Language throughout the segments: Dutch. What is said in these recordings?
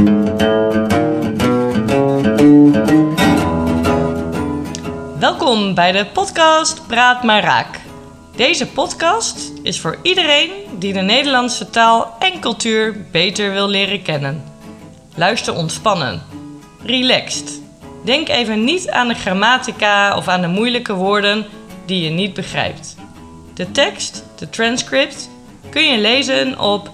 Welkom bij de podcast Praat maar Raak. Deze podcast is voor iedereen die de Nederlandse taal en cultuur beter wil leren kennen. Luister ontspannen, relaxed. Denk even niet aan de grammatica of aan de moeilijke woorden die je niet begrijpt. De tekst, de transcript, kun je lezen op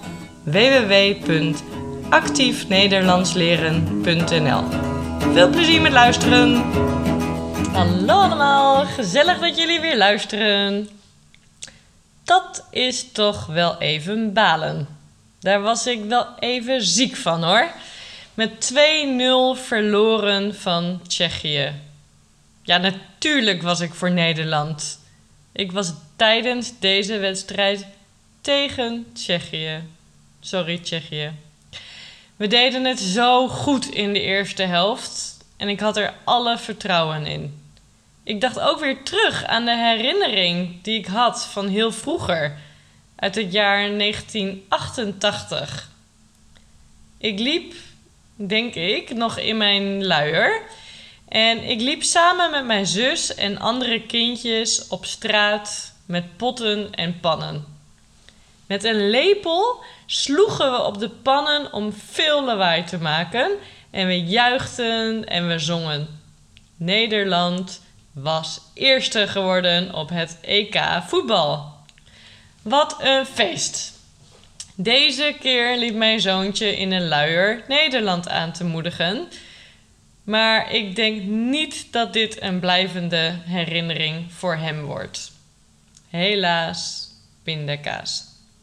www.actiefnederlandsleren.nl. Veel plezier met luisteren! Hallo allemaal, gezellig dat jullie weer luisteren. Dat is toch wel even balen. Daar was ik wel even ziek van hoor. Met 2-0 verloren van Tsjechië. Ja, natuurlijk was ik voor Nederland. Ik was tijdens deze wedstrijd tegen Tsjechië. Sorry Tsjechië. We deden het zo goed in de eerste helft en ik had er alle vertrouwen in. Ik dacht ook weer terug aan de herinnering die ik had van heel vroeger, uit het jaar 1988. Ik liep, denk ik, nog in mijn luier en ik liep samen met mijn zus en andere kindjes op straat met potten en pannen. Met een lepel sloegen we op de pannen om veel lawaai te maken en we juichten en we zongen. Nederland was eerste geworden op het EK voetbal. Wat een feest! Deze keer liep mijn zoontje in een luier Nederland aan te moedigen. Maar ik denk niet dat dit een blijvende herinnering voor hem wordt. Helaas, pindakaas.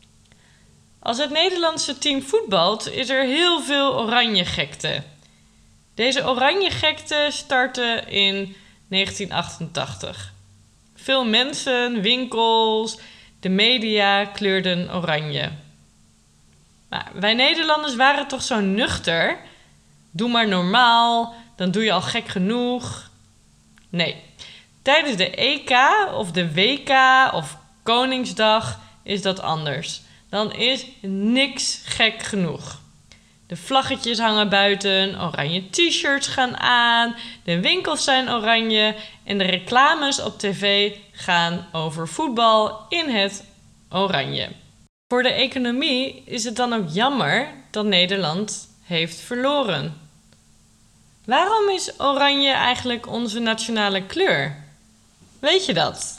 Als het Nederlandse team voetbalt, is er heel veel oranje gekte. Deze oranje gekte startte in 1988. Veel mensen, winkels, de media kleurden oranje. Maar wij Nederlanders waren toch zo nuchter? Doe maar normaal, dan doe je al gek genoeg. Nee, tijdens de EK of de WK of Koningsdag is dat anders. Dan is niks gek genoeg. De vlaggetjes hangen buiten, oranje t-shirts gaan aan, de winkels zijn oranje en de reclames op tv gaan over voetbal in het oranje. Voor de economie is het dan ook jammer dat Nederland heeft verloren. Waarom is oranje eigenlijk onze nationale kleur? Weet je dat?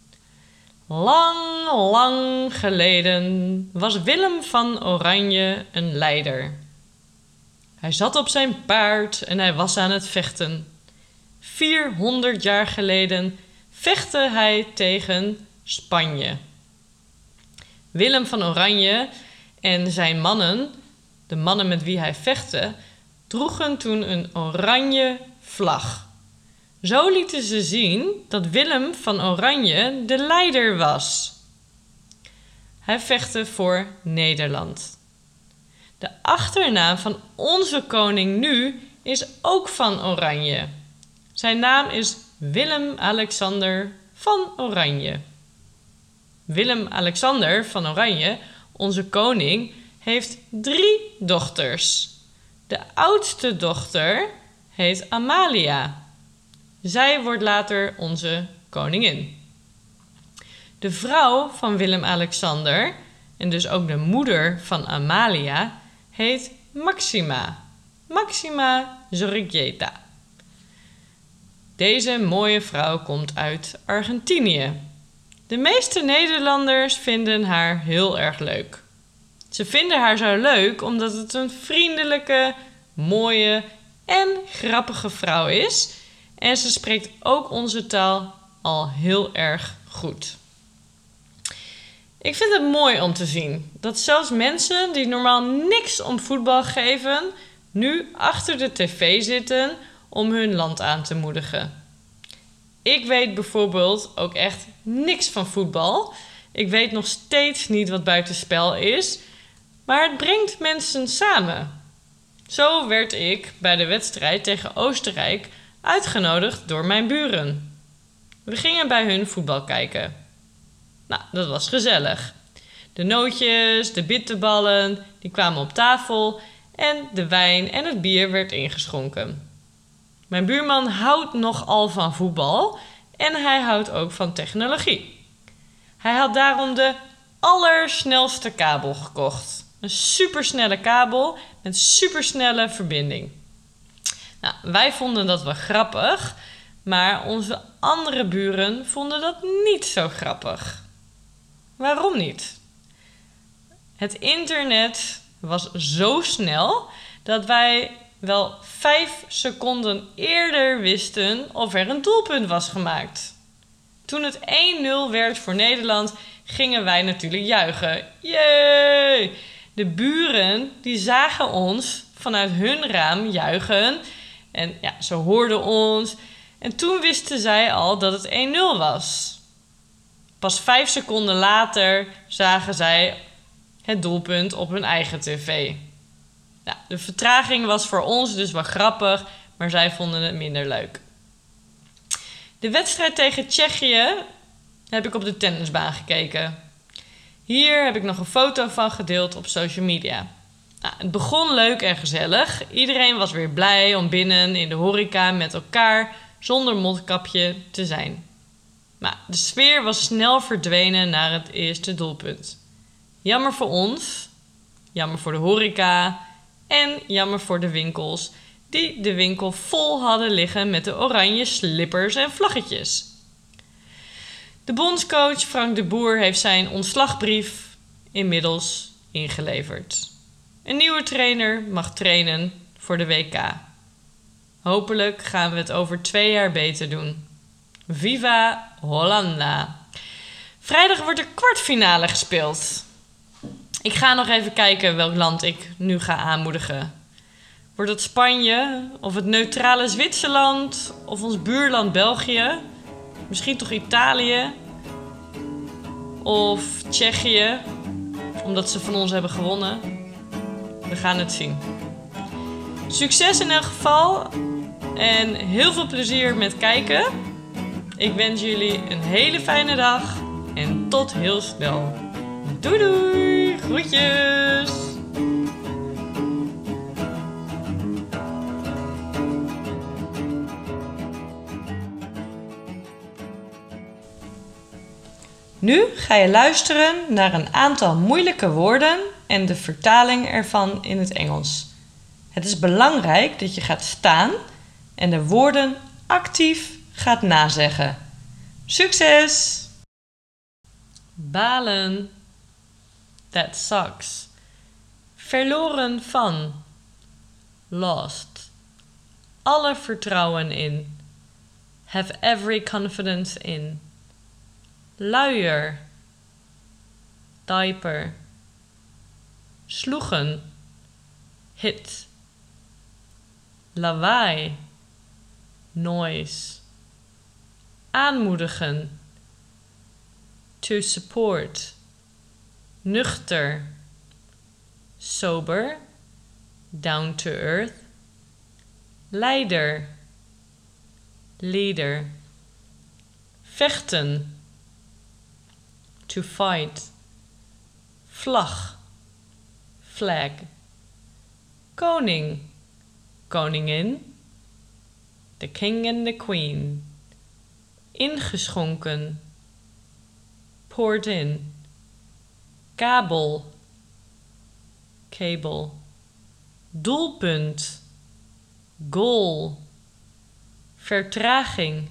Lang, lang geleden was Willem van Oranje een leider. Hij zat op zijn paard en hij was aan het vechten. 400 jaar geleden vechtte hij tegen Spanje. Willem van Oranje en zijn mannen, de mannen met wie hij vechtte, droegen toen een oranje vlag. Zo lieten ze zien dat Willem van Oranje de leider was. Hij vechtte voor Nederland. De achternaam van onze koning nu is ook van Oranje. Zijn naam is Willem-Alexander van Oranje. Willem-Alexander van Oranje, onze koning, heeft 3 dochters. De oudste dochter heet Amalia. Zij wordt later onze koningin. De vrouw van Willem-Alexander, en dus ook de moeder van Amalia, heet Maxima. Maxima Zorreguieta. Deze mooie vrouw komt uit Argentinië. De meeste Nederlanders vinden haar heel erg leuk. Ze vinden haar zo leuk omdat het een vriendelijke, mooie en grappige vrouw is. En ze spreekt ook onze taal al heel erg goed. Ik vind het mooi om te zien dat zelfs mensen die normaal niks om voetbal geven, nu achter de tv zitten om hun land aan te moedigen. Ik weet bijvoorbeeld ook echt niks van voetbal. Ik weet nog steeds niet wat buitenspel is, maar het brengt mensen samen. Zo werd ik bij de wedstrijd tegen Oostenrijk uitgenodigd door mijn buren. We gingen bij hun voetbal kijken. Nou, dat was gezellig. De nootjes, de bitterballen, die kwamen op tafel en de wijn en het bier werd ingeschonken. Mijn buurman houdt nogal van voetbal en hij houdt ook van technologie. Hij had daarom de allersnelste kabel gekocht. Een supersnelle kabel met supersnelle verbinding. Nou, wij vonden dat wel grappig, maar onze andere buren vonden dat niet zo grappig. Waarom niet? Het internet was zo snel dat wij wel 5 seconden eerder wisten of er een doelpunt was gemaakt. Toen het 1-0 werd voor Nederland, gingen wij natuurlijk juichen. Jee! De buren die zagen ons vanuit hun raam juichen. En ja, ze hoorden ons. En toen wisten zij al dat het 1-0 was. Pas 5 seconden later zagen zij het doelpunt op hun eigen tv. Ja, de vertraging was voor ons dus wel grappig, maar zij vonden het minder leuk. De wedstrijd tegen Tsjechië heb ik op de tennisbaan gekeken. Hier heb ik nog een foto van gedeeld op social media. Nou, het begon leuk en gezellig. Iedereen was weer blij om binnen in de horeca met elkaar zonder mondkapje te zijn. Maar de sfeer was snel verdwenen naar het eerste doelpunt. Jammer voor ons, jammer voor de horeca en jammer voor de winkels die de winkel vol hadden liggen met de oranje slippers en vlaggetjes. De bondscoach Frank de Boer heeft zijn ontslagbrief inmiddels ingeleverd. Een nieuwe trainer mag trainen voor de WK. Hopelijk gaan we het over 2 jaar beter doen. Viva Hollanda! Vrijdag wordt de kwartfinale gespeeld. Ik ga nog even kijken welk land ik nu ga aanmoedigen. Wordt het Spanje of het neutrale Zwitserland of ons buurland België? Misschien toch Italië of Tsjechië, omdat ze van ons hebben gewonnen. We gaan het zien. Succes in elk geval en heel veel plezier met kijken. Ik wens jullie een hele fijne dag en tot heel snel. Doei doei, groetjes! Nu ga je luisteren naar een aantal moeilijke woorden en de vertaling ervan in het Engels. Het is belangrijk dat je gaat staan en de woorden actief gaat nazeggen. Succes! Balen. That sucks. Verloren van. Lost. Alle vertrouwen in. Have every confidence in. Luier. Diaper. Sloegen. Hit. Lawaai. Noise. Aanmoedigen. To support. Nuchter. Sober. Down to earth. Leider. Leader. Vechten. To fight. Vlag. Flag. Koning. Koningin. The king and the queen. Ingeschonken. Poured in. Kabel. Cable. Doelpunt. Goal. Vertraging.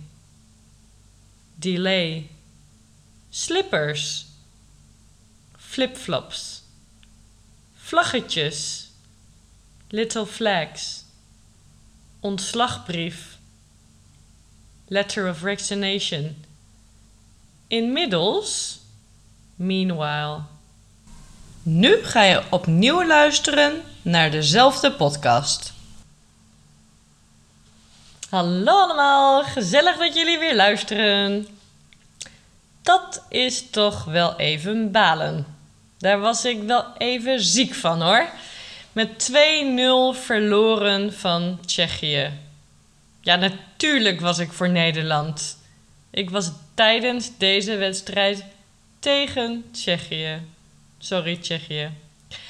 Delay. Slippers. Flipflops. Vlaggetjes. Little flags. Ontslagbrief. Letter of resignation. Inmiddels. Meanwhile. Nu ga je opnieuw luisteren naar dezelfde podcast. Hallo allemaal, gezellig dat jullie weer luisteren. Dat is toch wel even balen. Daar was ik wel even ziek van hoor. Met 2-0 verloren van Tsjechië. Ja, natuurlijk was ik voor Nederland. Ik was tijdens deze wedstrijd tegen Tsjechië. Sorry, Tsjechië.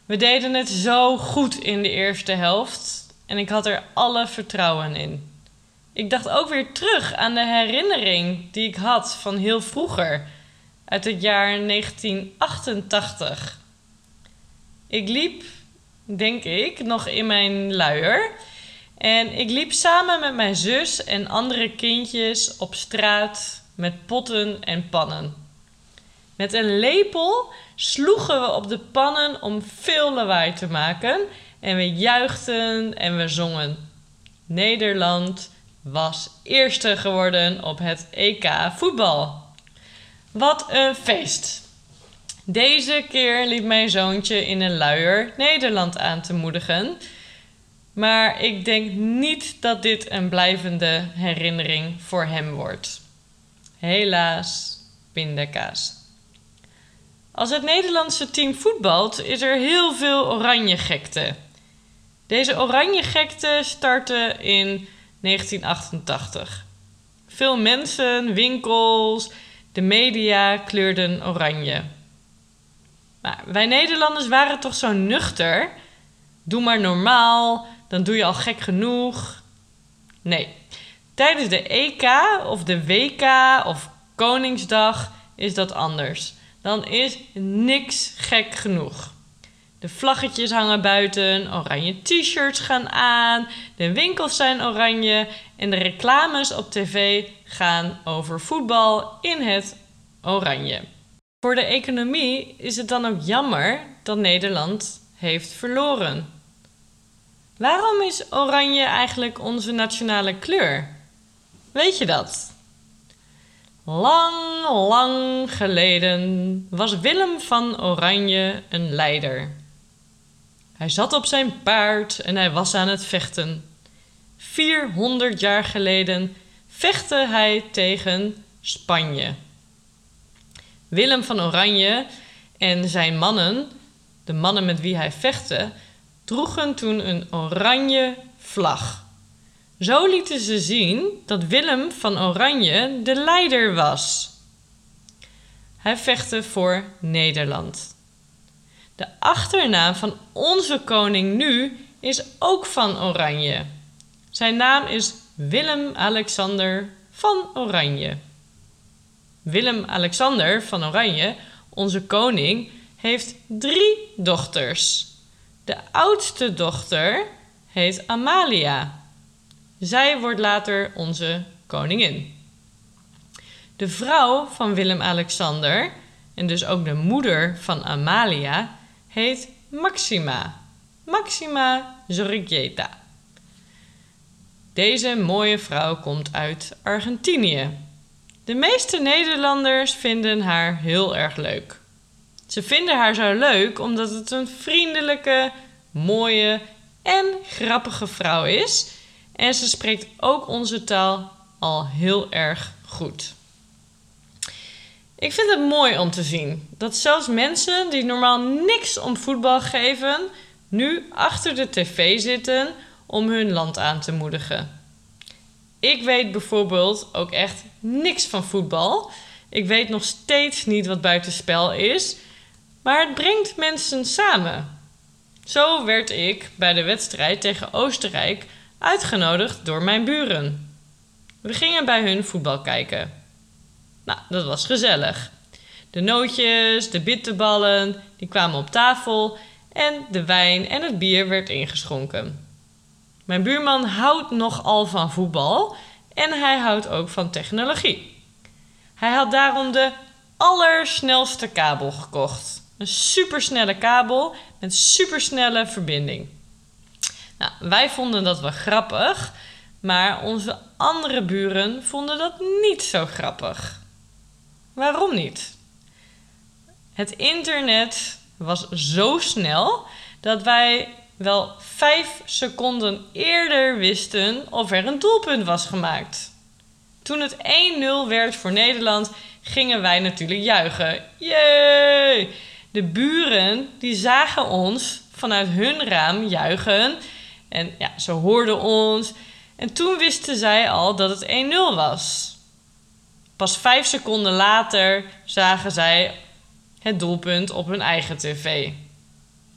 We deden het zo goed in de eerste helft en ik had er alle vertrouwen in. Ik dacht ook weer terug aan de herinnering die ik had van heel vroeger, uit het jaar 1988. Ik liep, denk ik, nog in mijn luier. En ik liep samen met mijn zus en andere kindjes op straat met potten en pannen. Met een lepel sloegen we op de pannen om veel lawaai te maken. En we juichten en we zongen. Nederland was eerste geworden op het EK voetbal. Wat een feest! Deze keer liep mijn zoontje in een luier Nederland aan te moedigen. Maar ik denk niet dat dit een blijvende herinnering voor hem wordt. Helaas, pindakaas. Als het Nederlandse team voetbalt, is er heel veel oranje gekte. Deze oranje gekte startte in 1988. Veel mensen, winkels, de media kleurden oranje. Maar wij Nederlanders waren toch zo nuchter? Doe maar normaal, dan doe je al gek genoeg. Nee, tijdens de EK of de WK of Koningsdag is dat anders. Dan is niks gek genoeg. De vlaggetjes hangen buiten, oranje t-shirts gaan aan, de winkels zijn oranje en de reclames op tv gaan over voetbal in het oranje. Voor de economie is het dan ook jammer dat Nederland heeft verloren. Waarom is oranje eigenlijk onze nationale kleur? Weet je dat? Lang, lang geleden was Willem van Oranje een leider. Hij zat op zijn paard en hij was aan het vechten. 400 jaar geleden vechtte hij tegen Spanje. Willem van Oranje en zijn mannen, de mannen met wie hij vechtte, droegen toen een oranje vlag. Zo lieten ze zien dat Willem van Oranje de leider was. Hij vechtte voor Nederland. De achternaam van onze koning nu is ook van Oranje. Zijn naam is Willem-Alexander van Oranje. Willem-Alexander van Oranje, onze koning, heeft 3 dochters. De oudste dochter heet Amalia. Zij wordt later onze koningin. De vrouw van Willem-Alexander, en dus ook de moeder van Amalia, heet Maxima. Maxima Zorregieta. Deze mooie vrouw komt uit Argentinië. De meeste Nederlanders vinden haar heel erg leuk. Ze vinden haar zo leuk omdat het een vriendelijke, mooie en grappige vrouw is. En ze spreekt ook onze taal al heel erg goed. Ik vind het mooi om te zien dat zelfs mensen die normaal niks om voetbal geven, nu achter de tv zitten om hun land aan te moedigen. Ik weet bijvoorbeeld ook echt niks van voetbal. Ik weet nog steeds niet wat buitenspel is, maar het brengt mensen samen. Zo werd ik bij de wedstrijd tegen Oostenrijk uitgenodigd door mijn buren. We gingen bij hun voetbal kijken. Nou, dat was gezellig. De nootjes, de bitterballen, die kwamen op tafel en de wijn en het bier werd ingeschonken. Mijn buurman houdt nogal van voetbal en hij houdt ook van technologie. Hij had daarom de allersnelste kabel gekocht. Een supersnelle kabel met supersnelle verbinding. Nou, wij vonden dat wel grappig, maar onze andere buren vonden dat niet zo grappig. Waarom niet? Het internet was zo snel dat wij wel 5 seconden eerder wisten of er een doelpunt was gemaakt. Toen het 1-0 werd voor Nederland, gingen wij natuurlijk juichen. Jee! De buren die zagen ons vanuit hun raam juichen en ja, ze hoorden ons. En toen wisten zij al dat het 1-0 was. Pas 5 seconden later zagen zij het doelpunt op hun eigen tv.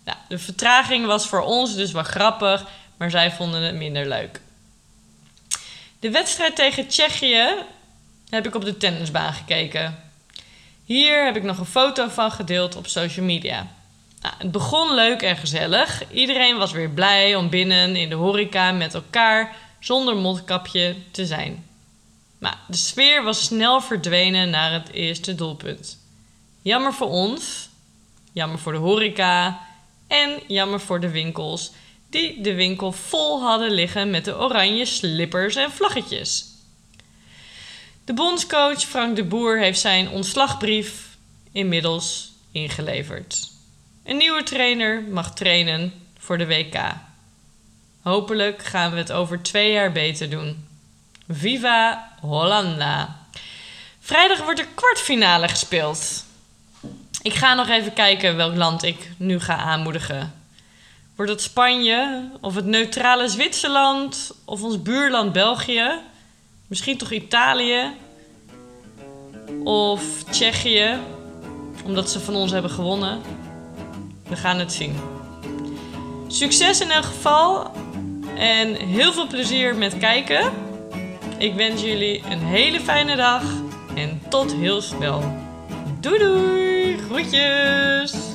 Ja, de vertraging was voor ons dus wel grappig, maar zij vonden het minder leuk. De wedstrijd tegen Tsjechië heb ik op de tennisbaan gekeken. Hier heb ik nog een foto van gedeeld op social media. Nou, het begon leuk en gezellig. Iedereen was weer blij om binnen in de horeca met elkaar zonder mondkapje te zijn. Maar de sfeer was snel verdwenen naar het eerste doelpunt. Jammer voor ons, jammer voor de horeca en jammer voor de winkels die de winkel vol hadden liggen met de oranje slippers en vlaggetjes. De bondscoach Frank de Boer heeft zijn ontslagbrief inmiddels ingeleverd. Een nieuwe trainer mag trainen voor de WK. Hopelijk gaan we het over 2 jaar beter doen. Viva Hollanda! Vrijdag wordt de kwartfinale gespeeld. Ik ga nog even kijken welk land ik nu ga aanmoedigen. Wordt het Spanje of het neutrale Zwitserland of ons buurland België? Misschien toch Italië of Tsjechië, omdat ze van ons hebben gewonnen. We gaan het zien. Succes in elk geval en heel veel plezier met kijken. Ik wens jullie een hele fijne dag en tot heel snel. Doei doei, groetjes!